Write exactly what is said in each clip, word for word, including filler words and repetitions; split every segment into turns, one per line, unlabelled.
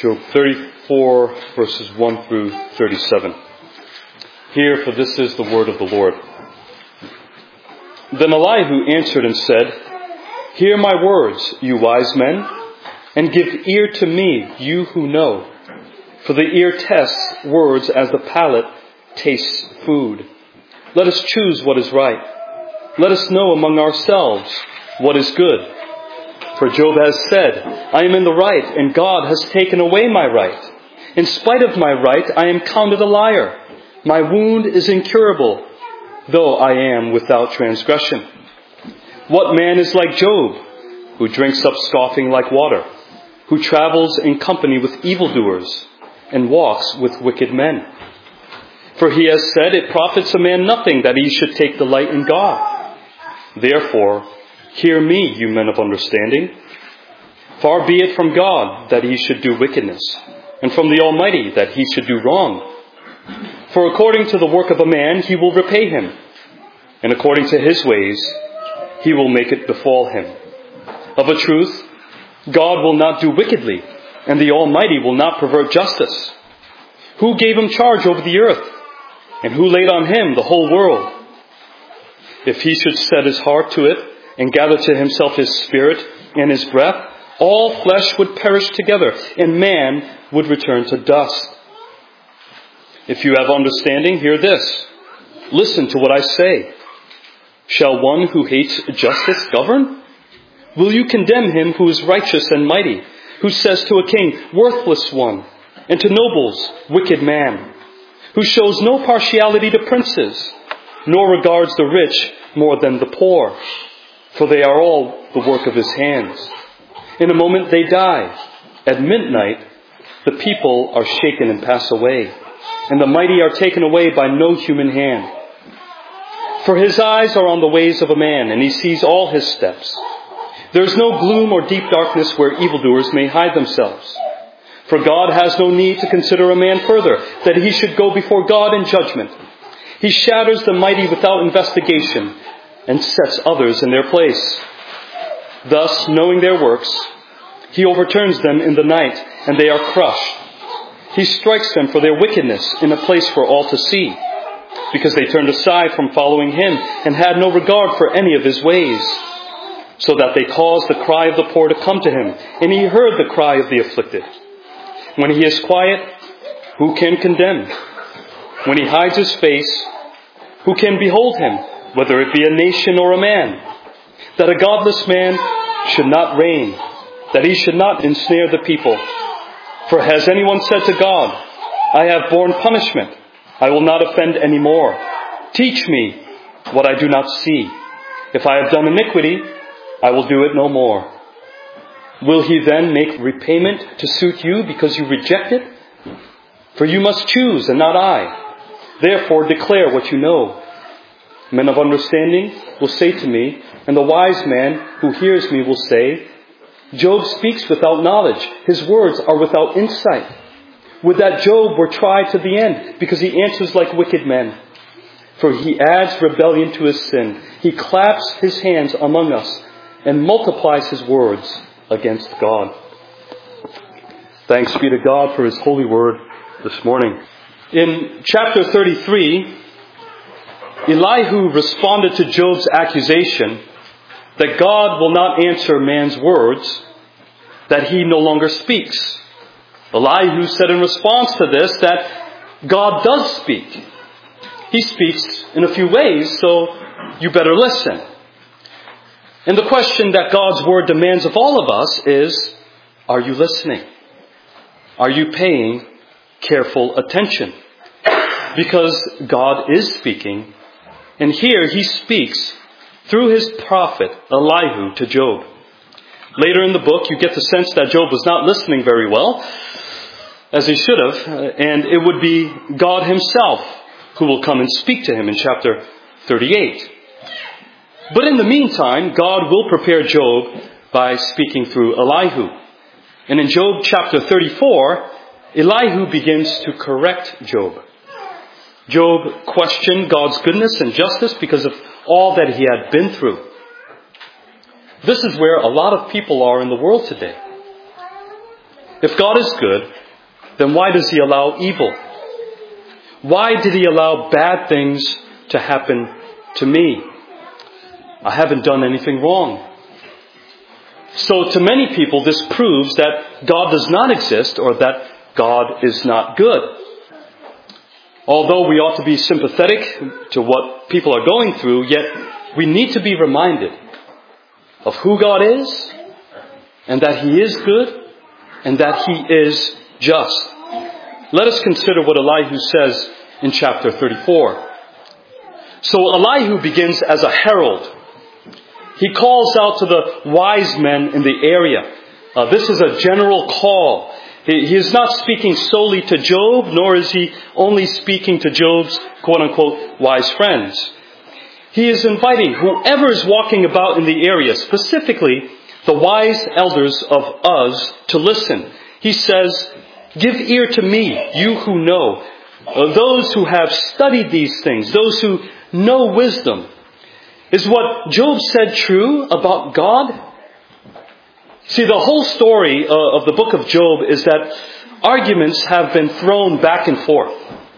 Job thirty-four, verses one through thirty-seven. Hear, for this is the word of the Lord. Then Elihu answered and said, Hear my words, you wise men, and give ear to me, you who know. For the ear tests words as the palate tastes food. Let us choose what is right. Let us know among ourselves what is good. For Job has said, I am in the right, and God has taken away my right. In spite of my right, I am counted a liar. My wound is incurable, though I am without transgression. What man is like Job, who drinks up scoffing like water, who travels in company with evildoers, and walks with wicked men? For he has said, It profits a man nothing that he should take delight in God. Therefore, hear me, you men of understanding. Far be it from God that he should do wickedness, and from the Almighty that he should do wrong. For according to the work of a man, he will repay him, and according to his ways, he will make it befall him. Of a truth, God will not do wickedly, and the Almighty will not pervert justice. Who gave him charge over the earth, and who laid on him the whole world? If he should set his heart to it, and gather to himself his spirit and his breath, all flesh would perish together, and man would return to dust. If you have understanding, hear this. Listen to what I say. Shall one who hates justice govern? Will you condemn him who is righteous and mighty, who says to a king, worthless one, and to nobles, wicked man, who shows no partiality to princes, nor regards the rich more than the poor, for they are all the work of his hands. In a moment they die. At midnight the people are shaken and pass away, and the mighty are taken away by no human hand. For his eyes are on the ways of a man, and he sees all his steps. There is no gloom or deep darkness where evildoers may hide themselves. For God has no need to consider a man further, that he should go before God in judgment. He shatters the mighty without investigation, and sets others in their place. Thus, knowing their works, he overturns them in the night, and they are crushed. He strikes them for their wickedness in a place for all to see, because they turned aside from following him, and had no regard for any of his ways, so that they caused the cry of the poor to come to him, and he heard the cry of the afflicted. When he is quiet, who can condemn? When he hides his face, who can behold him, whether it be a nation or a man? That a godless man should not reign, that he should not ensnare the people. For has anyone said to God, I have borne punishment, I will not offend any more. Teach me what I do not see. If I have done iniquity, I will do it no more. Will he then make repayment to suit you because you reject it? For you must choose and not I. Therefore declare what you know. Men of understanding will say to me, and the wise man who hears me will say, Job speaks without knowledge. His words are without insight. Would that Job were tried to the end, because he answers like wicked men. For he adds rebellion to his sin. He claps his hands among us and multiplies his words against God. Thanks be to God for his holy word this morning. In chapter thirty-three, Elihu responded to Job's accusation that God will not answer man's words, that he no longer speaks. Elihu said in response to this that God does speak. He speaks in a few ways, so you better listen. And the question that God's word demands of all of us is, are you listening? Are you paying careful attention? Because God is speaking, and here he speaks through his prophet Elihu to Job. Later in the book, you get the sense that Job was not listening very well, as he should have, and it would be God himself who will come and speak to him in chapter thirty-eight. But in the meantime, God will prepare Job by speaking through Elihu. And in Job chapter thirty-four, Elihu begins to correct Job. Job questioned God's goodness and justice because of all that he had been through. This is where a lot of people are in the world today. If God is good, then why does He allow evil? Why did He allow bad things to happen to me? I haven't done anything wrong. So to many people, this proves that God does not exist or that God is not good. Although we ought to be sympathetic to what people are going through, yet we need to be reminded of who God is, and that He is good, and that He is just. Let us consider what Elihu says in chapter thirty-four. So Elihu begins as a herald. He calls out to the wise men in the area. Uh, this is a general call. He, he is not speaking solely to Job, nor is he only speaking to Job's quote-unquote wise friends. He is inviting whoever is walking about in the area, specifically the wise elders of Uz, to listen. He says, "Give ear to me, you who know, uh, those who have studied these things, those who know wisdom. Is what Job said true about God?" See, the whole story uh, of the book of Job is that arguments have been thrown back and forth.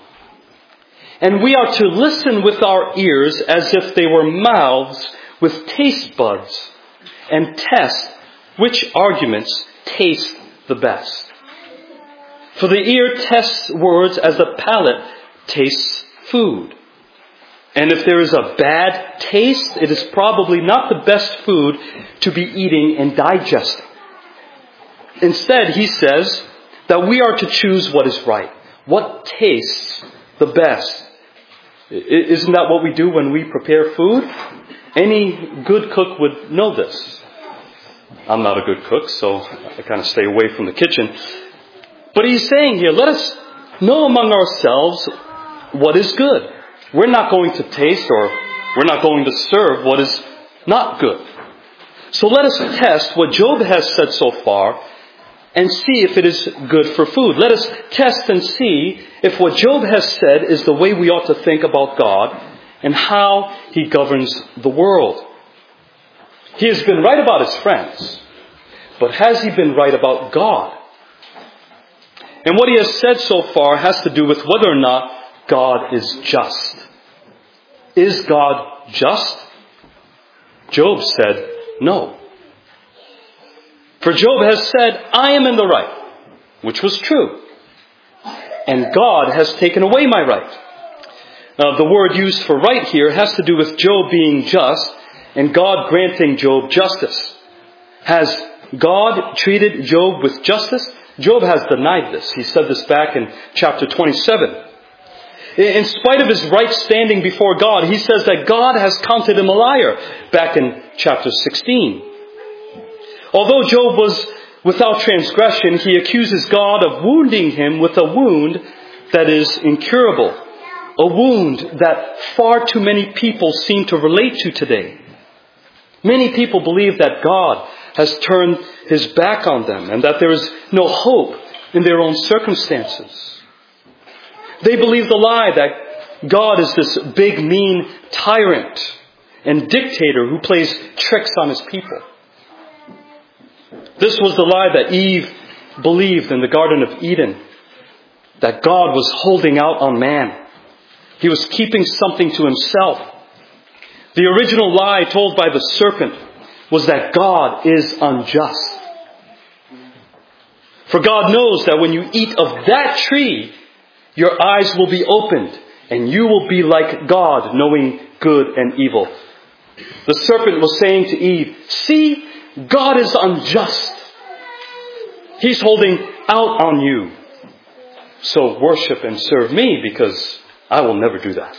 And we are to listen with our ears as if they were mouths with taste buds and test which arguments taste the best. For the ear tests words as the palate tastes food. And if there is a bad taste, it is probably not the best food to be eating and digesting. Instead, he says that we are to choose what is right, what tastes the best. Isn't that what we do when we prepare food? Any good cook would know this. I'm not a good cook, so I kind of stay away from the kitchen. But he's saying here, let us know among ourselves what is good. We're not going to taste or we're not going to serve what is not good. So let us test what Job has said so far and see if it is good for food. Let us test and see if what Job has said is the way we ought to think about God and how He governs the world. He has been right about his friends, but has he been right about God? And what he has said so far has to do with whether or not God is just. Is God just? Job said no. For Job has said, "I am in the right," which was true. And God has taken away my right. Now, the word used for right here has to do with Job being just and God granting Job justice. Has God treated Job with justice? Job has denied this. He said this back in chapter twenty-seven. In spite of his right standing before God, he says that God has counted him a liar back in chapter sixteen. Although Job was without transgression, he accuses God of wounding him with a wound that is incurable. A wound that far too many people seem to relate to today. Many people believe that God has turned His back on them and that there is no hope in their own circumstances. They believe the lie that God is this big, mean tyrant and dictator who plays tricks on His people. This was the lie that Eve believed in the Garden of Eden, that God was holding out on man. He was keeping something to Himself. The original lie told by the serpent was that God is unjust. For God knows that when you eat of that tree, your eyes will be opened and you will be like God, knowing good and evil. The serpent was saying to Eve, "See, God is unjust. He's holding out on you. So worship and serve me because I will never do that."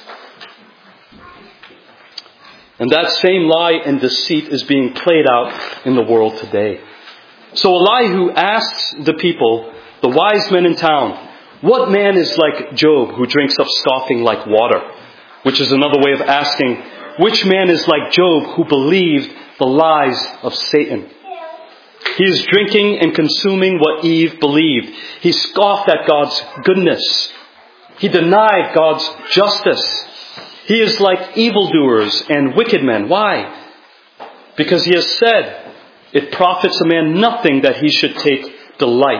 And that same lie and deceit is being played out in the world today. So Elihu asks the people, the wise men in town, what man is like Job who drinks up scoffing like water? Which is another way of asking, which man is like Job who believed the lies of Satan? He is drinking and consuming what Eve believed. He scoffed at God's goodness. He denied God's justice. He is like evildoers and wicked men. Why? Because he has said, it profits a man nothing that he should take delight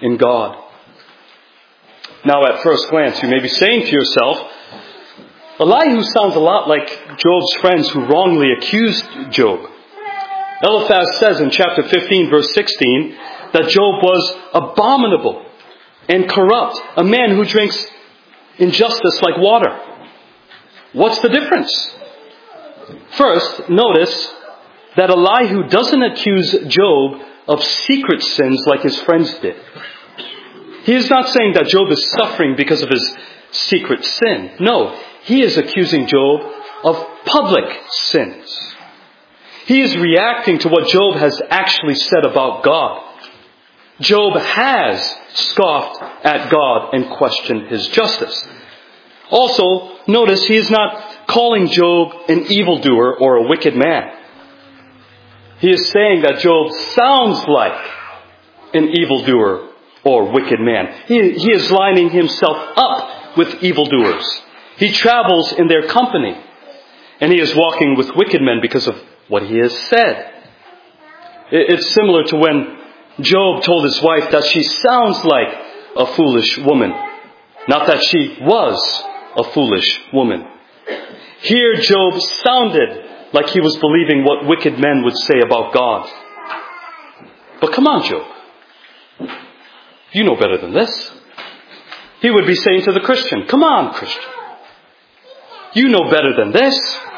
in God. Now, at first glance, you may be saying to yourself, Elihu sounds a lot like Job's friends who wrongly accused Job. Eliphaz says in chapter fifteen, verse sixteen, that Job was abominable and corrupt, a man who drinks injustice like water. What's the difference? First, notice that Elihu doesn't accuse Job of secret sins like his friends did. He is not saying that Job is suffering because of his secret sin. No, he is accusing Job of public sins. He is reacting to what Job has actually said about God. Job has scoffed at God and questioned his justice. Also, notice he is not calling Job an evildoer or a wicked man. He is saying that Job sounds like an evildoer or wicked man. He, he is lining himself up with evildoers. He travels in their company. And he is walking with wicked men because of what he has said. It, it's similar to when Job told his wife that she sounds like a foolish woman. Not that she was a foolish woman. Here Job sounded like he was believing what wicked men would say about God. But come on, Job. You know better than this. He would be saying to the Christian, come on, Christian. You know better than this.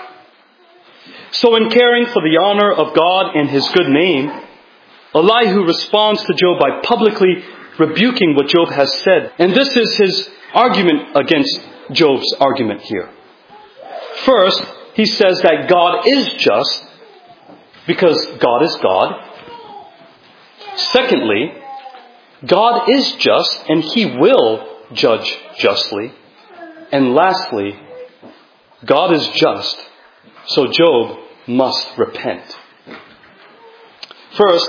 So in caring for the honor of God and his good name, Elihu responds to Job by publicly rebuking what Job has said. And this is his argument against Job's argument here. First, he says that God is just because God is God. Secondly, God is just and he will judge justly. And lastly, God is just, so Job must repent. First,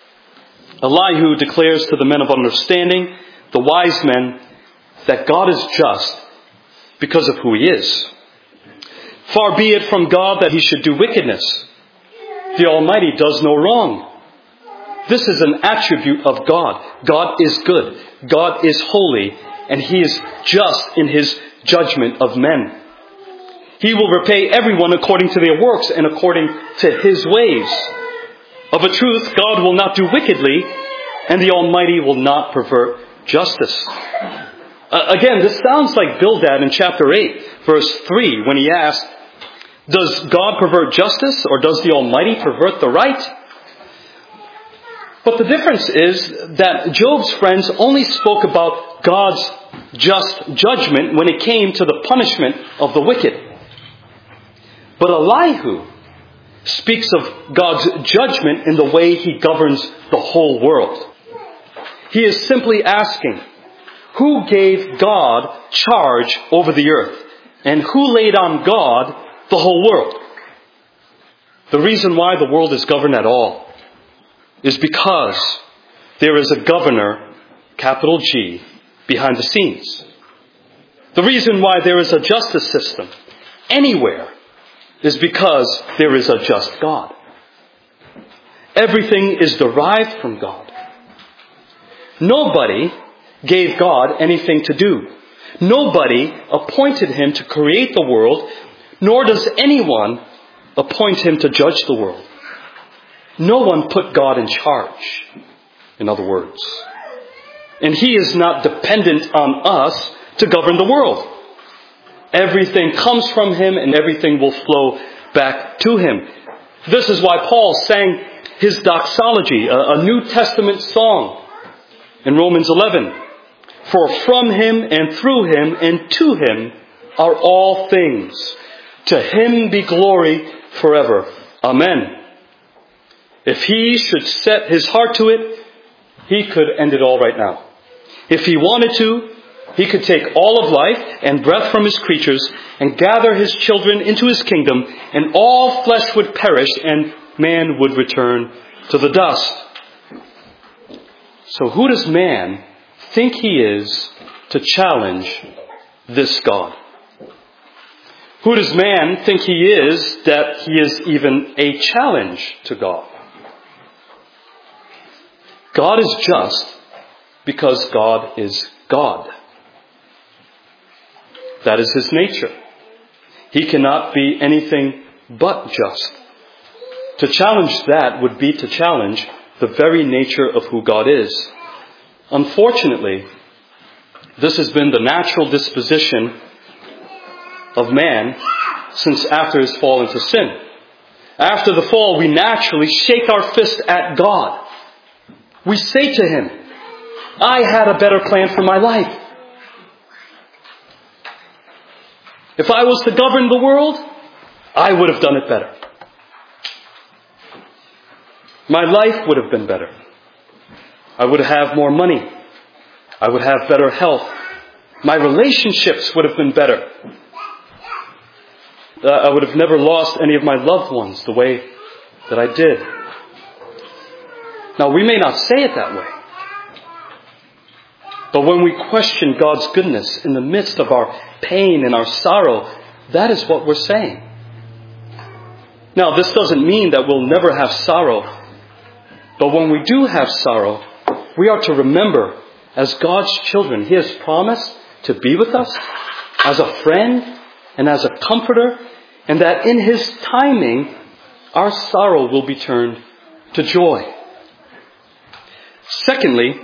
Elihu declares to the men of understanding, the wise men, that God is just because of who he is. Far be it from God that he should do wickedness. The Almighty does no wrong. This is an attribute of God. God is good. God is holy. And he is just in his judgment of men. He will repay everyone according to their works and according to his ways. Of a truth, God will not do wickedly, and the Almighty will not pervert justice. Uh, again, this sounds like Bildad in chapter eight, verse three, when he asked, does God pervert justice, or does the Almighty pervert the right? But the difference is that Job's friends only spoke about God's just judgment when it came to the punishment of the wicked. But Elihu speaks of God's judgment in the way he governs the whole world. He is simply asking, who gave God charge over the earth? And who laid on God the whole world? The reason why the world is governed at all is because there is a governor, capital G, behind the scenes. The reason why there is a justice system anywhere is because there is a just God. Everything is derived from God. Nobody gave God anything to do. Nobody appointed him to create the world, nor does anyone appoint him to judge the world. No one put God in charge, in other words. And he is not dependent on us to govern the world. Everything comes from him and everything will flow back to him. This is why Paul sang his doxology, a, a New Testament song, in Romans eleven. For from him and through him and to him are all things. To him be glory forever. Amen. If he should set his heart to it, he could end it all right now. If he wanted to, he could take all of life and breath from his creatures and gather his children into his kingdom, and all flesh would perish and man would return to the dust. So who does man think he is to challenge this God? Who does man think he is that he is even a challenge to God? God is just because God is God. That is his nature. He cannot be anything but just. To challenge that would be to challenge the very nature of who God is. Unfortunately, this has been the natural disposition of man since after his fall into sin. After the fall, we naturally shake our fist at God. We say to him, I had a better plan for my life. If I was to govern the world, I would have done it better. My life would have been better. I would have more money. I would have better health. My relationships would have been better. Uh, I would have never lost any of my loved ones the way that I did. Now, we may not say it that way. But when we question God's goodness in the midst of our pain and our sorrow, that is what we're saying. Now, this doesn't mean that we'll never have sorrow. But when we do have sorrow, we are to remember, as God's children, He has promised to be with us as a friend and as a comforter, and that in His timing, our sorrow will be turned to joy. Secondly,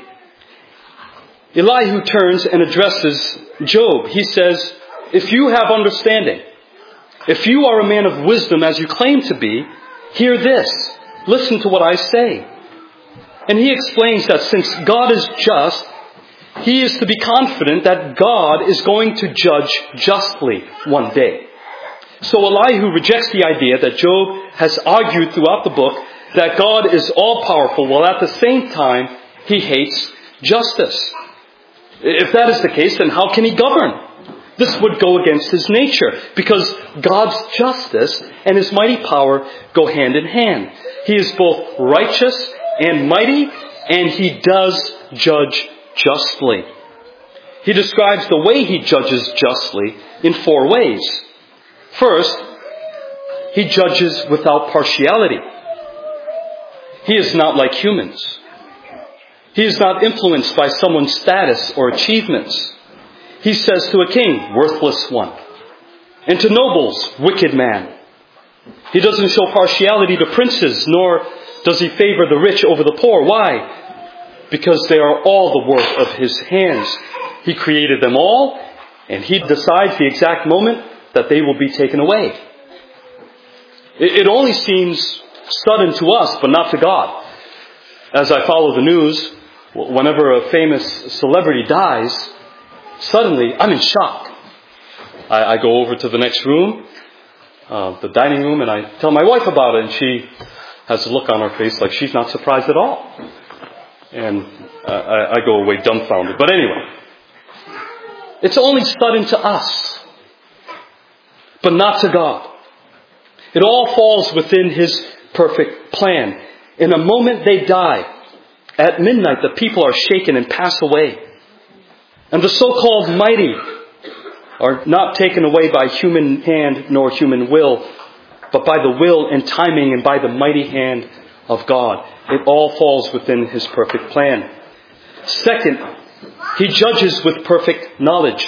Elihu turns and addresses Job. He says, if you have understanding, if you are a man of wisdom as you claim to be, hear this. Listen to what I say. And he explains that since God is just, he is to be confident that God is going to judge justly one day. So Elihu rejects the idea that Job has argued throughout the book that God is all-powerful, while at the same time he hates justice. If that is the case, then how can he govern? This would go against his nature, because God's justice and his mighty power go hand in hand. He is both righteous and mighty, and he does judge justly. He describes the way he judges justly in four ways. First, he judges without partiality. He is not like humans. He is not influenced by someone's status or achievements. He says to a king, worthless one, and to nobles, wicked man. He doesn't show partiality to princes, nor does he favor the rich over the poor. Why? Because they are all the work of his hands. He created them all, and he decides the exact moment that they will be taken away. It only seems sudden to us, but not to God. As I follow the news, whenever a famous celebrity dies, suddenly I'm in shock. I, I go over to the next room, uh, the dining room, and I tell my wife about it, and she has a look on her face like she's not surprised at all. And uh, I, I go away dumbfounded. But anyway, it's only sudden to us, but not to God. It all falls within His perfect plan. In a moment they die. At midnight the people are shaken and pass away. And the so-called mighty are not taken away by human hand nor human will, but by the will and timing and by the mighty hand of God. It all falls within His perfect plan. Second, He judges with perfect knowledge.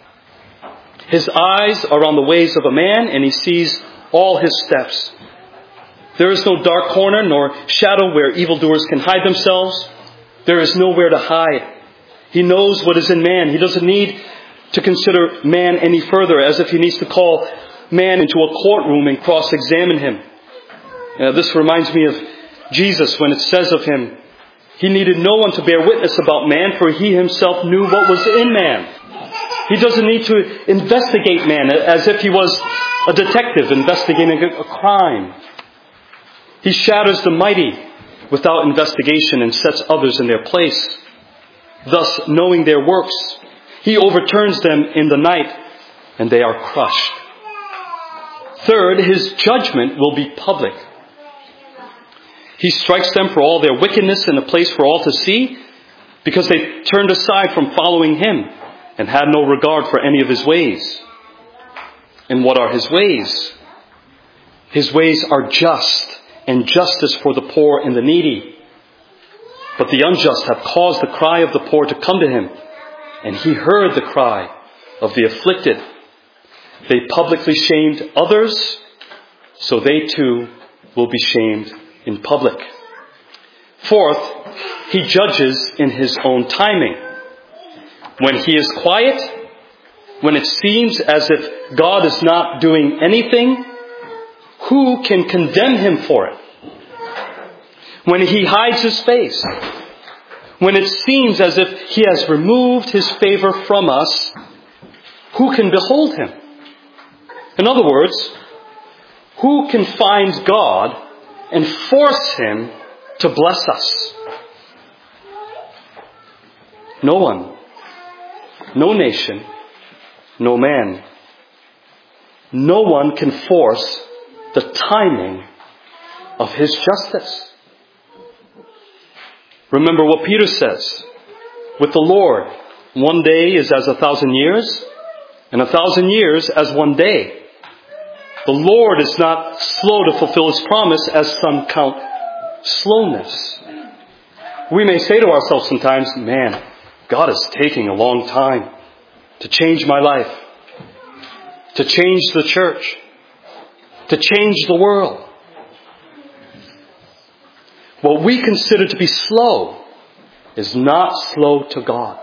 His eyes are on the ways of a man, and He sees all his steps. There is no dark corner nor shadow where evildoers can hide themselves. There is nowhere to hide. He knows what is in man. He doesn't need to consider man any further, as if he needs to call man into a courtroom and cross-examine him. Uh, this reminds me of Jesus when it says of him, He needed no one to bear witness about man, for He Himself knew what was in man. He doesn't need to investigate man as if he was a detective investigating a crime. He shatters the mighty without investigation and sets others in their place. Thus, knowing their works, He overturns them in the night, and they are crushed. Third, His judgment will be public. He strikes them for all their wickedness in a place for all to see, because they turned aside from following Him and had no regard for any of His ways. And what are His ways? His ways are just, and justice for the poor and the needy. But the unjust have caused the cry of the poor to come to him, and he heard the cry of the afflicted. They publicly shamed others, so they too will be shamed in public. Fourth, he judges in his own timing. When he is quiet, when it seems as if God is not doing anything, who can condemn him for it? When he hides his face, when it seems as if he has removed his favor from us, who can behold him? In other words, who can find God and force him to bless us? No one, no nation, no man. No one can force the timing of his justice. Remember what Peter says. With the Lord, one day is as a thousand years, and a thousand years as one day. The Lord is not slow to fulfill His promise, as some count slowness. We may say to ourselves sometimes, man, God is taking a long time to change my life, to change the church, to change the world. What we consider to be slow is not slow to God.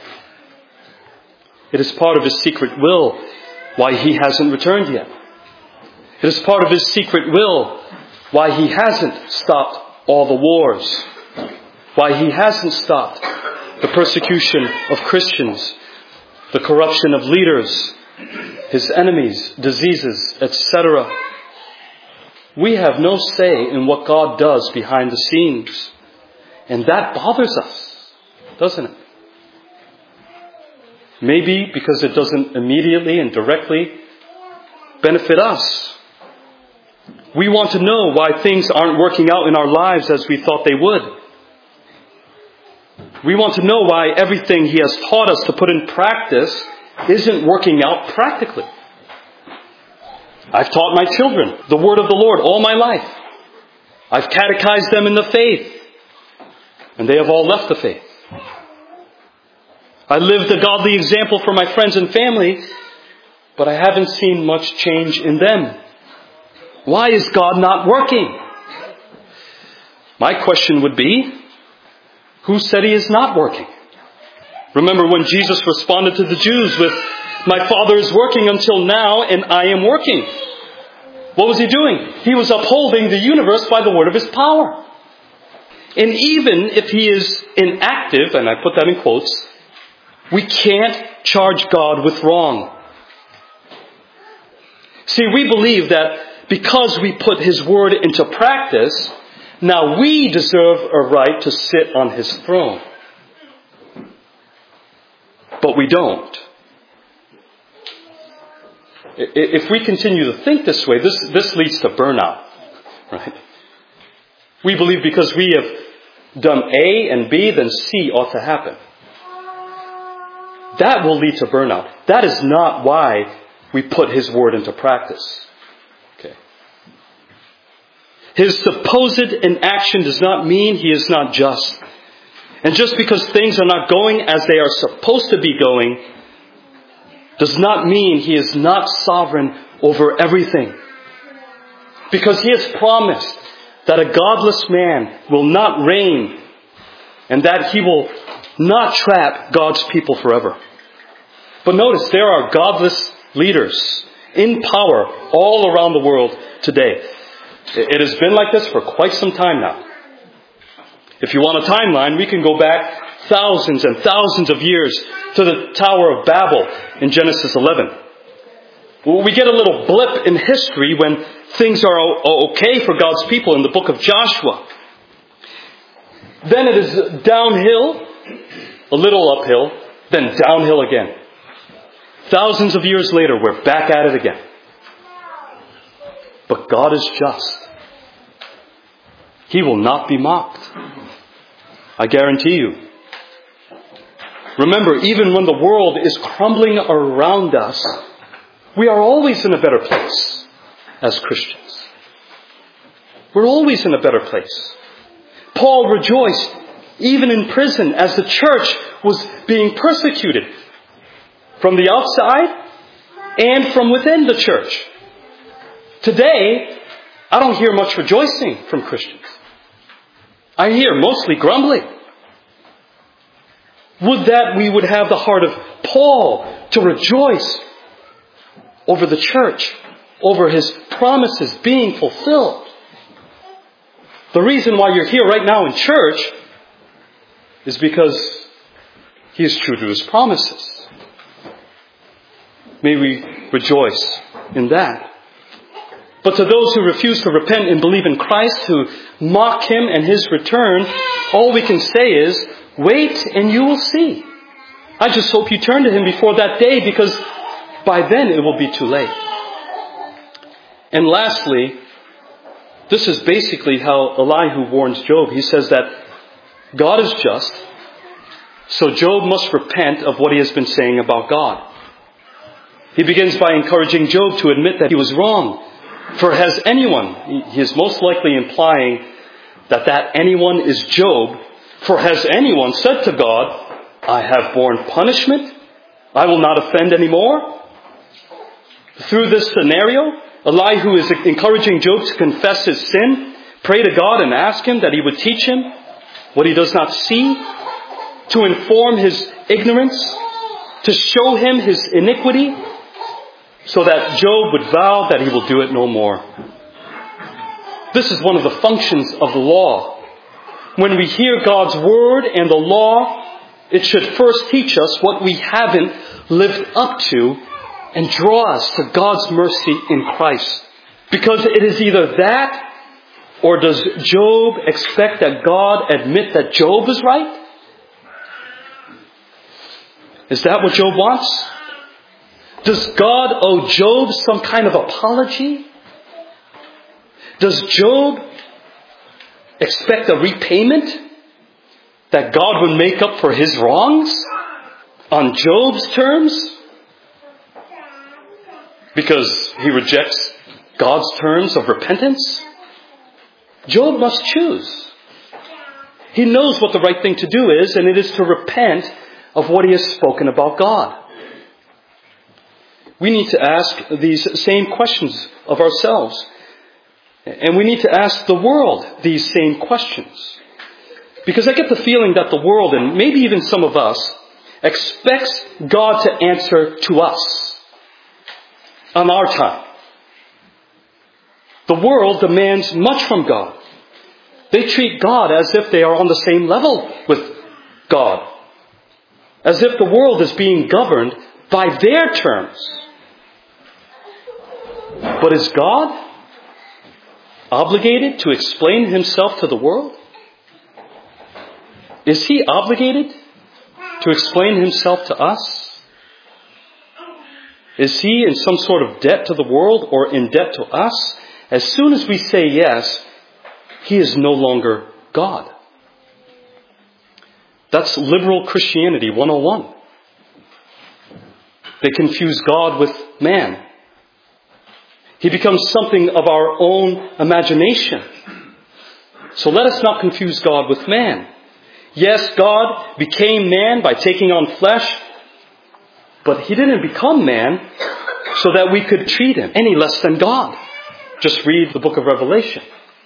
It is part of His secret will why He hasn't returned yet. It is part of His secret will why He hasn't stopped all the wars, why He hasn't stopped the persecution of Christians, the corruption of leaders, His enemies, diseases, et cetera. We have no say in what God does behind the scenes. And that bothers us, doesn't it? Maybe because it doesn't immediately and directly benefit us. We want to know why things aren't working out in our lives as we thought they would. We want to know why everything He has taught us to put in practice isn't working out practically. I've taught my children the word of the Lord all my life. I've catechized them in the faith, and they have all left the faith. I lived a godly example for my friends and family, but I haven't seen much change in them. Why is God not working? My question would be, who said He is not working? Remember when Jesus responded to the Jews with, "My Father is working until now, and I am working." What was He doing? He was upholding the universe by the word of His power. And even if He is inactive, and I put that in quotes, we can't charge God with wrong. See, we believe that because we put His word into practice, now we deserve a right to sit on His throne. But we don't. If we continue to think this way, this, this leads to burnout. Right? We believe because we have done A and B, then C ought to happen. That will lead to burnout. That is not why we put His word into practice. Okay. His supposed inaction does not mean He is not just. And just because things are not going as they are supposed to be going, does not mean He is not sovereign over everything. Because He has promised that a godless man will not reign, and that He will not trap God's people forever. But notice, there are godless leaders in power all around the world today. It has been like this for quite some time now. If you want a timeline, we can go back thousands and thousands of years to the Tower of Babel in Genesis eleven. We get a little blip in history when things are okay for God's people in the book of Joshua. Then it is downhill, a little uphill, then downhill again. Thousands of years later, we're back at it again. But God is just. He will not be mocked. I guarantee you. Remember, even when the world is crumbling around us, we are always in a better place as Christians. We're always in a better place. Paul rejoiced even in prison, as the church was being persecuted from the outside and from within the church. Today, I don't hear much rejoicing from Christians. I hear mostly grumbling. Would that we would have the heart of Paul to rejoice over the church, over his promises being fulfilled. The reason why you're here right now in church is because he is true to his promises. May we rejoice in that. But to those who refuse to repent and believe in Christ, who mock Him and His return, all we can say is, wait and you will see. I just hope you turn to Him before that day, because by then it will be too late. And lastly, this is basically how Elihu warns Job. He says that God is just, so Job must repent of what he has been saying about God. He begins by encouraging Job to admit that he was wrong. For has anyone, he is most likely implying that that anyone is Job, for has anyone said to God, I have borne punishment, I will not offend anymore? Through this scenario, Elihu is encouraging Job to confess his sin, pray to God and ask Him that He would teach him what he does not see, to inform his ignorance, to show him his iniquity, so that Job would vow that he will do it no more. This is one of the functions of the law. When we hear God's word and the law, it should first teach us what we haven't lived up to and draw us to God's mercy in Christ. Because it is either that, or does Job expect that God admit that Job is right? Is that what Job wants? Does God owe Job some kind of apology? Does Job expect a repayment? That God would make up for his wrongs on Job's terms? Because he rejects God's terms of repentance? Job must choose. He knows what the right thing to do is, and it is to repent of what he has spoken about God. We need to ask these same questions of ourselves. And we need to ask the world these same questions. Because I get the feeling that the world, and maybe even some of us, expects God to answer to us on our time. The world demands much from God. They treat God as if they are on the same level with God. As if the world is being governed by their terms. But is God obligated to explain Himself to the world? Is He obligated to explain Himself to us? Is He in some sort of debt to the world or in debt to us? As soon as we say yes, He is no longer God. That's liberal Christianity one oh one. They confuse God with man. He becomes something of our own imagination. So let us not confuse God with man. Yes, God became man by taking on flesh, but He didn't become man so that we could treat Him any less than God. Just read the book of Revelation.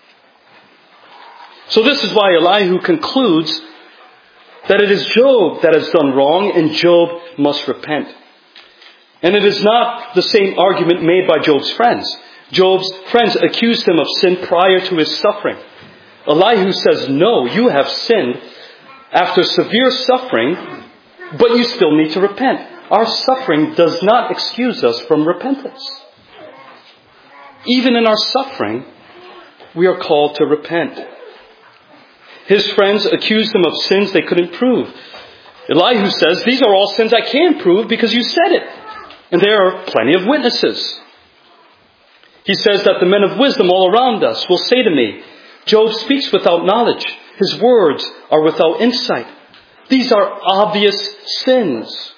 So this is why Elihu concludes that it is Job that has done wrong and Job must repent. And it is not the same argument made by Job's friends. Job's friends accused him of sin prior to his suffering. Elihu says, no, you have sinned after severe suffering, but you still need to repent. Our suffering does not excuse us from repentance. Even in our suffering, we are called to repent. His friends accused him of sins they couldn't prove. Elihu says, these are all sins I can prove because you said it. And there are plenty of witnesses. He says that the men of wisdom all around us will say to me, Job speaks without knowledge. His words are without insight. These are obvious sins.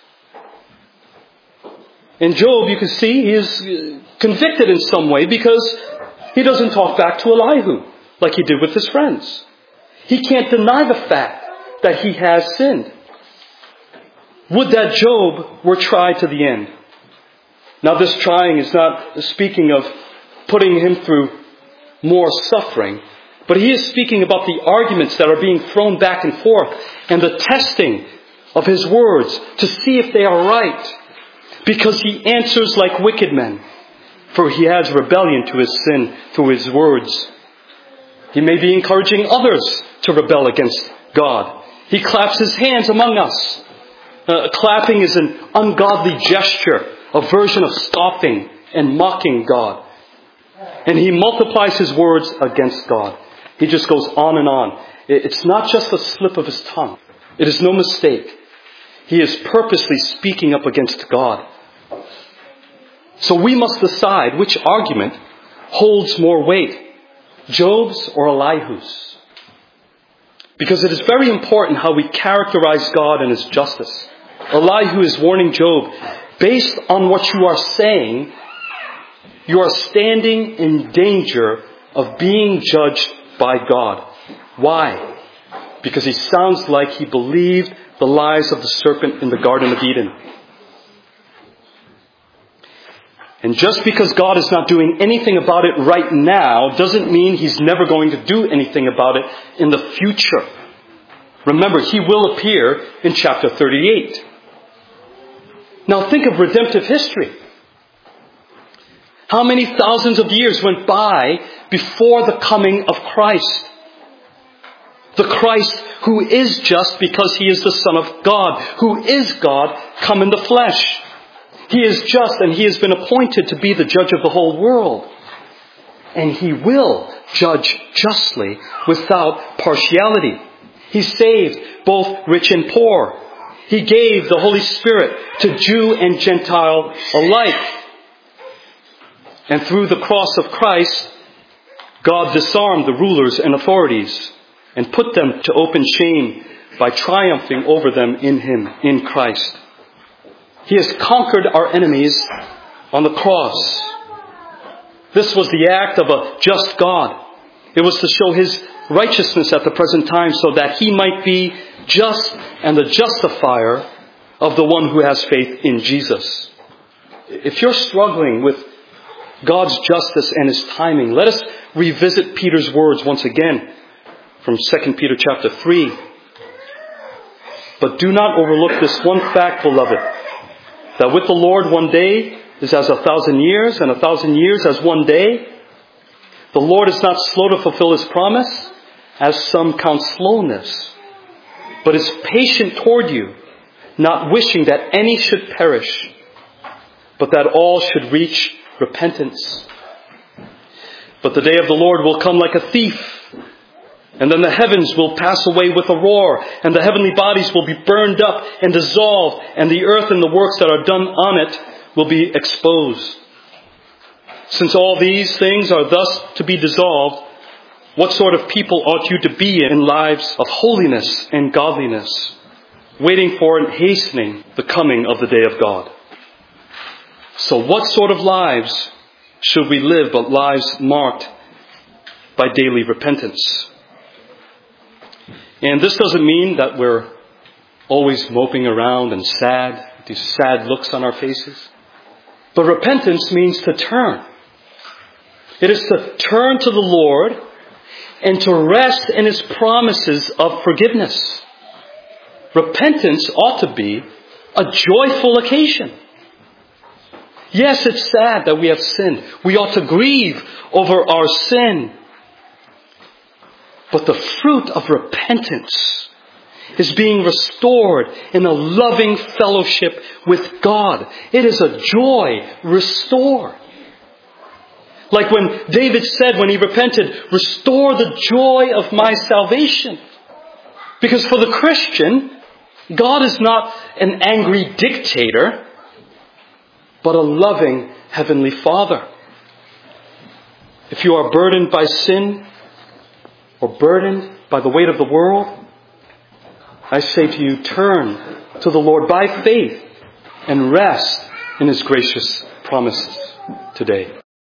In Job, you can see he is convicted in some way because he doesn't talk back to Elihu like he did with his friends. He can't deny the fact that he has sinned. Would that Job were tried to the end. Now this trying is not speaking of putting him through more suffering, but he is speaking about the arguments that are being thrown back and forth and the testing of his words to see if they are right. Because he answers like wicked men, for he has rebellion to his sin through his words. He may be encouraging others to rebel against God. He claps his hands among us. Uh, clapping is an ungodly gesture, a version of scoffing and mocking God. And he multiplies his words against God. He just goes on and on. It's not just a slip of his tongue. It is no mistake. He is purposely speaking up against God. So we must decide which argument holds more weight, Job's or Elihu's. Because it is very important how we characterize God and his justice. Elihu is warning Job, based on what you are saying, you are standing in danger of being judged by God. Why? Because he sounds like he believed the lies of the serpent in the Garden of Eden. And just because God is not doing anything about it right now doesn't mean he's never going to do anything about it in the future. Remember, he will appear in chapter thirty-eight. Now think of redemptive history. How many thousands of years went by before the coming of Christ? The Christ who is just because he is the Son of God, who is God come in the flesh. He is just and he has been appointed to be the judge of the whole world. And he will judge justly without partiality. He saved both rich and poor. He gave the Holy Spirit to Jew and Gentile alike. And through the cross of Christ, God disarmed the rulers and authorities and put them to open shame by triumphing over them in him, in Christ. He has conquered our enemies on the cross. This was the act of a just God. It was to show his righteousness at the present time so that he might be just and the justifier of the one who has faith in Jesus. If you're struggling with God's justice and his timing, let us revisit Peter's words once again from Second Peter chapter three. But do not overlook this one fact, beloved, that with the Lord one day is as a thousand years, and a thousand years as one day. The Lord is not slow to fulfill his promise, as some count slowness, but is patient toward you, not wishing that any should perish, but that all should reach repentance. But the day of the Lord will come like a thief, and then the heavens will pass away with a roar, and the heavenly bodies will be burned up and dissolved, and the earth and the works that are done on it will be exposed. Since all these things are thus to be dissolved, what sort of people ought you to be in lives of holiness and godliness, waiting for and hastening the coming of the day of God? So what sort of lives should we live but lives marked by daily repentance? And this doesn't mean that we're always moping around and sad, these sad looks on our faces. But repentance means to turn. It is to turn to the Lord and to rest in his promises of forgiveness. Repentance ought to be a joyful occasion. Yes, it's sad that we have sinned. We ought to grieve over our sin. But the fruit of repentance is being restored in a loving fellowship with God. It is a joy restored. Like when David said when he repented, "Restore the joy of my salvation." Because for the Christian, God is not an angry dictator, but a loving Heavenly Father. If you are burdened by sin or burdened by the weight of the world, I say to you, turn to the Lord by faith and rest in his gracious promises today.